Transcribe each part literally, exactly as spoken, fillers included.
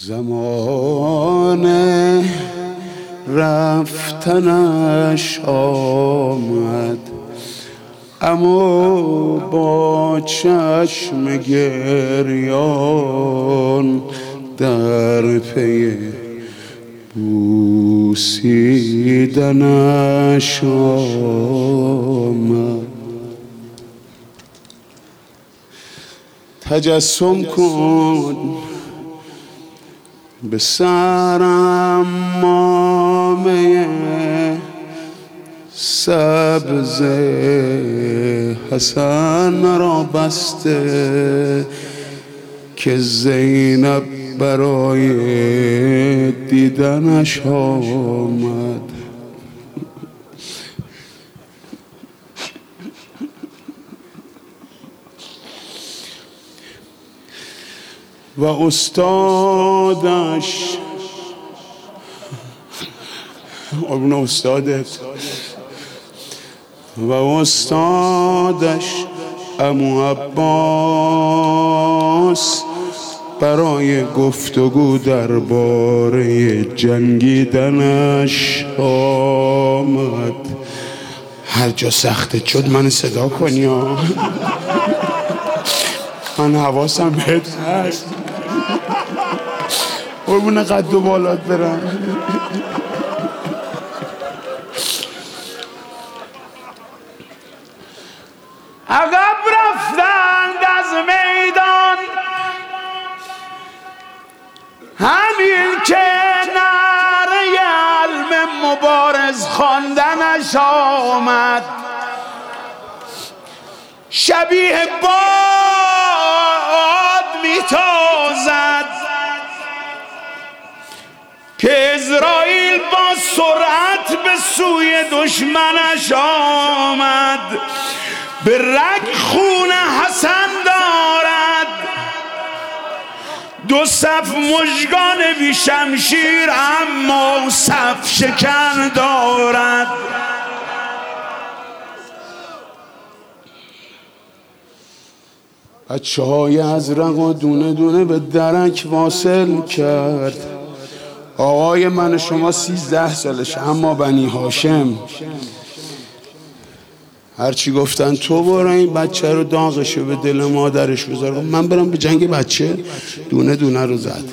زمان رفتنش آمد، اما با چشم گریان در پی بوسیدنش آمد. تجسم کن به سرم مامه سبز حسن را بسته که زینب برای دیدنش آمد. و استادش ابن استادت و استادش عمو عباس برای گفتگو درباره جنگیدنش آمد. هر جا سخته شد من صدا کنی ها، من حواسم بهت هست. قربون قد و بالات برم. عقب رفتند از میدان، همین که نعره علم مبارز خواندنش آمد. شبیه باد میتازد که اسرائیل با سرعت به سوی دشمنش آمد. به رگ خون حسن دارد، دو صف مژگان بی شمشیر اما صف شکن دارد. بچه های ازرق و دونه دونه به درک واصل کرد. آقای من شما سیزده سالش، اما بنی هاشم هرچی گفتن تو برو این بچه رو داغشو به دل مادرش بذار. من برم به جنگ بچه، دونه دونه رو زد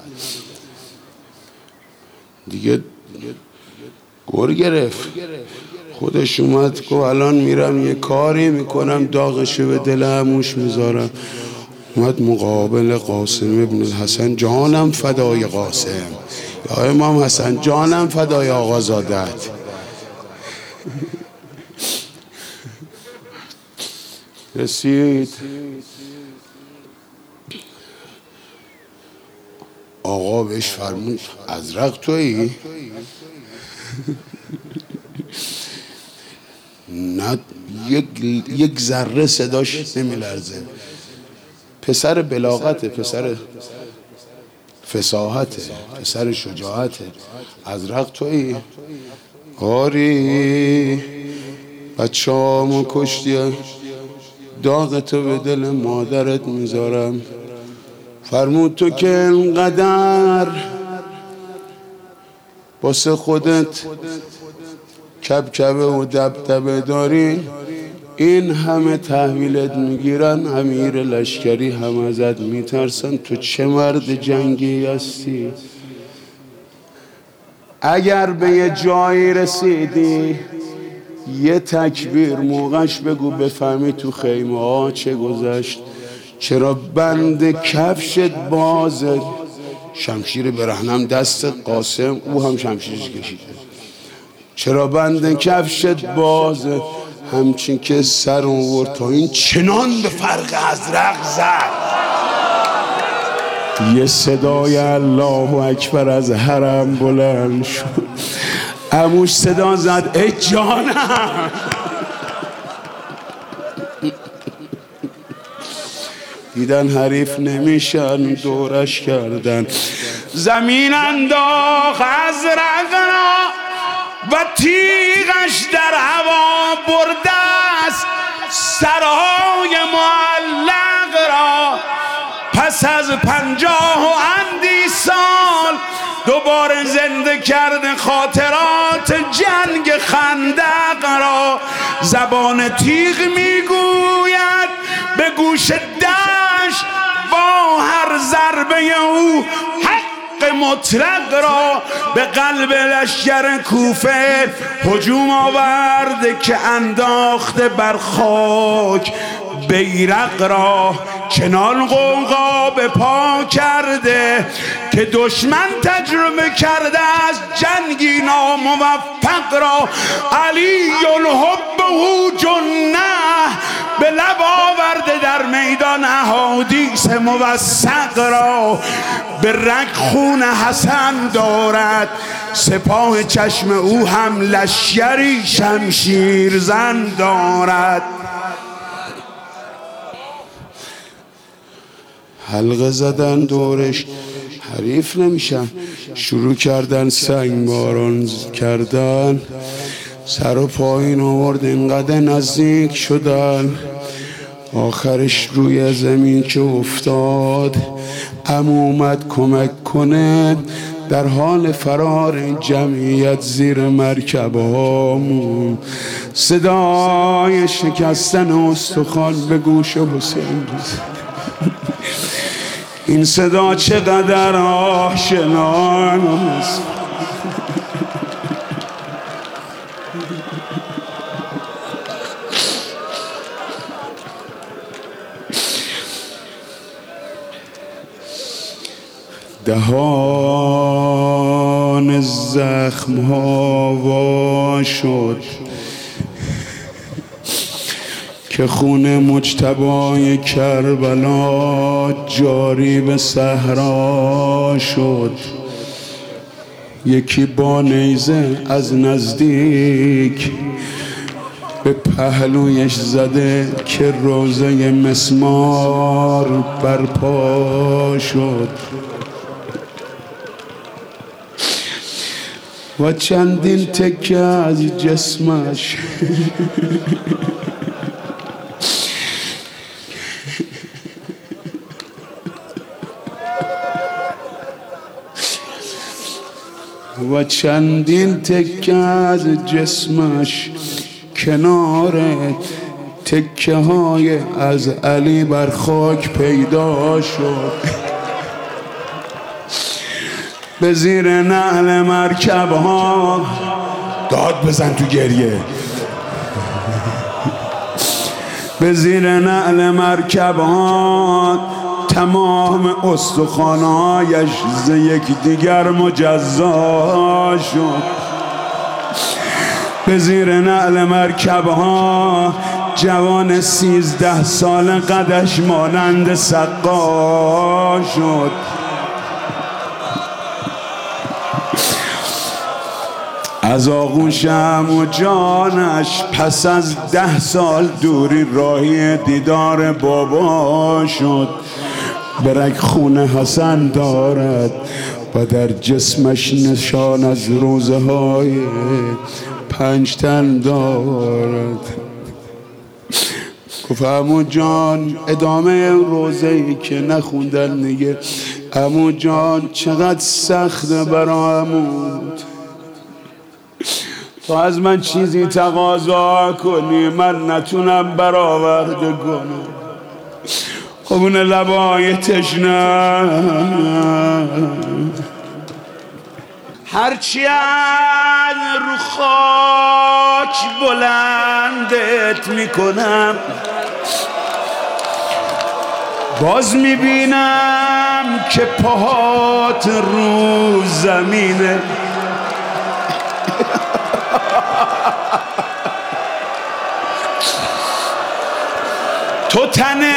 دیگه. گر گرفت، خودش اومد گفت الان میرم یه کاری میکنم داغشو به دل عموش میذارم. اومد مقابل قاسم ابن الحسن، جانم فدای قاسم، یا امام حسن جانم فدای آقازادت. رسید آقا بهش فرمود ازرق تویی؟ نه یک یک ذره صداش نمیلرزه. پسر بلاغته، پسر فصاحته، پسر شجاعته. ازرق تویی؟ آری بچه هامو کشتی، داغتو به دل مادرت میذارم. فرمود تو که انقدر واسه خودت کبکبه و دبدبه داری، این همه تحویلت میگیرن، امیر لشکری هم ازت میترسن، تو چه مرد جنگی هستی؟ اگر به یه جایی رسیدی یه تکبیر موقعش بگو بفهمی تو خیمه ها چه گذشت. چرا بند کفشت بازه؟ شمشیر برهنم دست قاسم، او هم شمشیرش کشیده. چرا بند کفشت بازه؟ همچین که سر آورد تا این چنان به فرق ازرق زد. یه صدای الله اکبر از حرم بلند شد. عموش صدا زد ای جانم. دیدن حریف نمیشن، دورش کردن. زمین انداخت ازرق را و تیغش در هوا برده است سرهای معلق را. پس از پنجاه و اندی سال دوباره زنده کرده خاطرات جنگ خندق را. زبان تیغ میگوید به گوش دشت با هر ضربه او حق مطلق را. به قلب لشکر کوفه هجوم آورده که انداخته بر خاک بیرق را. چنان غوغا به پا کرده که دشمن تجربه کرده از جنگی ناموفق را. علی الحب جنه به لب آورده در میدان احادیث موثق را. به رگ خون حسن دارد سپاه چشم او هم لشکری شمشیر زن دارد. حلقه زدن دورش حریف نمیشن، شروع کردن سنگ باران کردن، سر و پایین آورد اینقدر نزدیک شدن، آخرش روی زمین که افتاد عمو اومد کمک کنه. در حال فرار جمعیت زیر مرکب هامون صدای شکستن استخوان به گوش حسین رسید. این صدا چقدر آشناست. دهان زخم ها وا شد که خون مجتبای کربلا جاری به صحرا شد. یکی با نیزه از نزدیک به پهلویش زده که روزه مسمار برپا شد و چندین تکه از جسمش و چندین تکه از جسمش کنار تکه های از علی بر خاک پیدا شد. به زیر نعل مرکب ها داد بزن تو گریه. به زیر نعل مرکب ها تمام استخوان‌هایش ز یک دیگر مجزا شد. به زیر نعل مرکب ها جوان سیزده سال قدش مانند سقا شد. از آغوش عمو جانش پس از ده سال دوری راهی دیدار بابا شد. برگ خون حسن دارد و در جسمش نشان از روزه های پنج تن دارد. گفت عمو جان ادامه روزه ای که نخوندن دیگه. عمو جان چقدر سخته برا عمود، تو از من چیزی تقاضا کنی من نتونم برآورده کنم. خب اون لبای تشنه هرچی از رو خاک بلندت میکنم باز میبینم که پاهات رو زمینه. تو تنت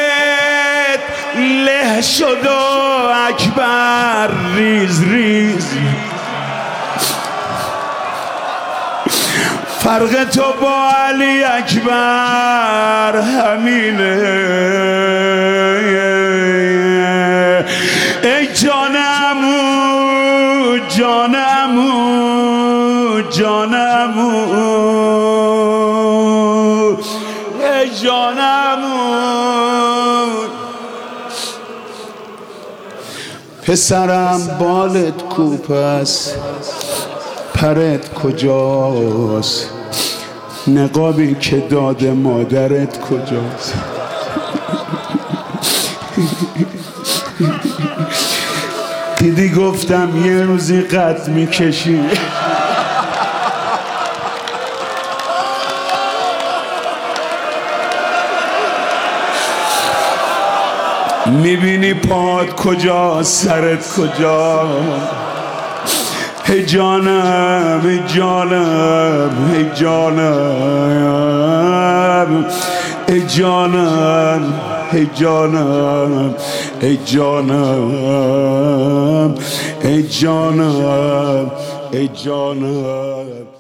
له شد و اکبر ریز ریز، فرق تو با علی اکبر همینه. ای جانمو جانمو جانمو ای جانمو پسرم بالت کوپ است، پرت کجاست؟ نقابی که داده مادرت کجاست؟ دیدی گفتم یه روزی قد میکشی. میبینی پات کجا، سرت کجا؟ هی جانم، هی جانم، هی جانم، هی جانم، هی جانم، هی جانم، هی جانم، هی جانم.